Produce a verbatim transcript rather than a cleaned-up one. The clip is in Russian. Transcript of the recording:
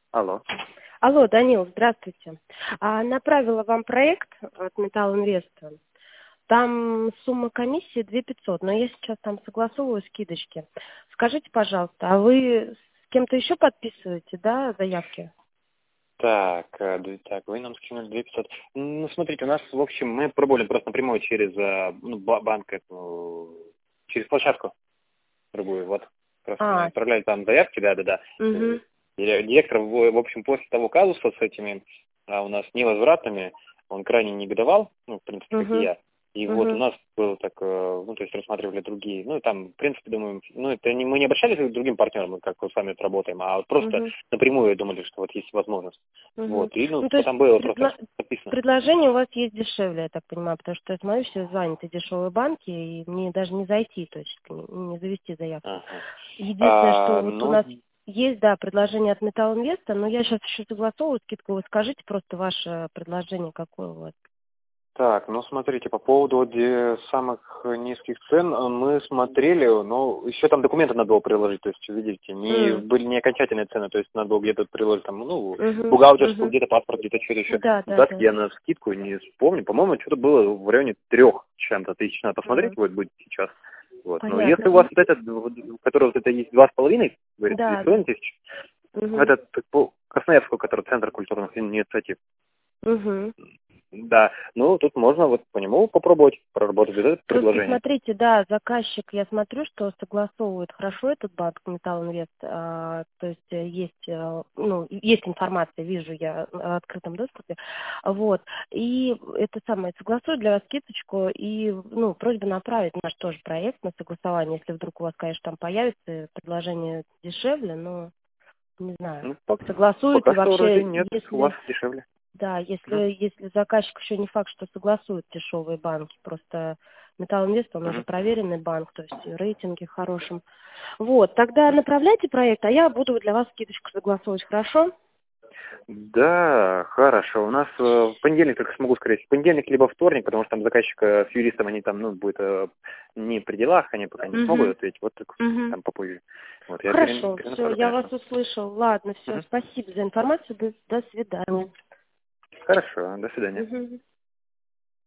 Алло. Алло, Данил, здравствуйте. А, направила вам проект от Металл Инвеста. Там сумма комиссии две тысячи пятьсот, но я сейчас там согласовываю скидочки. Скажите, пожалуйста, а вы с кем-то еще подписываете, да, заявки? Так, э, д- так, вы нам скинули две тысячи пятьсот. Ну, смотрите, у нас, в общем, мы пробовали просто напрямую через э, ну, ба- банк, эту, через площадку другую, вот. Просто мы А, отправляли там заявки, да-да-да. Э, угу, дире- Директор, в в общем, после того казуса с этими а, у нас невозвратными, он крайне негодовал, ну, в принципе, как и угу, я. И вот у угу, нас было так, э, ну, то есть рассматривали другие, ну, и там, в принципе, думаю, ну, это не, мы не обращались к другим партнерам, мы как вот с вами вот работаем, а вот просто угу, напрямую думали, что вот есть возможность. угу. Вот, и, ну, Ну, то есть там было просто предло- написано. предложение у вас есть дешевле, я так понимаю, потому что я смотрю, все заняты дешевые банки, и мне даже не зайти, то есть не не завести заявку. Ага. Единственное, что А, вот у ну, нас есть, да, предложение от Металл Инвеста, но я сейчас еще согласовываю скидку. Вы скажите просто ваше предложение, какое у вас. так, ну смотрите, по поводу вот, э, самых низких цен э, мы смотрели, но еще там документы надо было приложить, то есть, видите, не М, были не окончательные цены, то есть надо было где-то приложить там, ну, мгм, бухгалтерскую, мгм. где-то паспорт, где-то что-то еще. Да, Ну да, так да. я на скидку не вспомню, по-моему, что-то было в районе трех чем-то тысяч, надо посмотреть, М, вот будет сейчас. Вот. Но если понятно. у вас вот этот, вот, который вот это есть два с половиной, говорится, две с Да, да. половиной тысячи, Мгм, этот по Красноярскому, который Центр культурных инициатив. мгм. Да, ну тут можно вот по нему попробовать проработать вот это Просто предложение. смотрите, да, заказчик, я смотрю, что согласовывает хорошо этот банк Металл Инвест, а, то есть э, есть, э, ну, есть информация, вижу я в открытом доступе, вот, и это самое, согласую для вас скидочку, и, ну, просьба направить наш тоже проект на согласование, если вдруг у вас, конечно, там появится предложение дешевле, но, не знаю, Ну, пок- согласуют и пока что вроде вообще, нет, у вас если дешевле. да, Мгм, если, если заказчик еще не факт, что согласуют дешевые банки, просто Металл Инвест, он уже мгм. проверенный банк, то есть и рейтинги хорошим. Вот, тогда направляйте проект, а я буду для вас скидочку согласовывать, хорошо? Да, хорошо. У нас э, в понедельник, только смогу сказать, в понедельник либо вторник, потому что там заказчик э, с юристом, они там, ну, будет э, не при делах, они пока не смогут Угу, ответить, вот так угу. там попозже. Вот, я пере- Хорошо, все, перенаправлю, я вас конечно. услышал. Ладно, все, Мгм. спасибо за информацию, до, до свидания. Хорошо, до свидания. Мгм.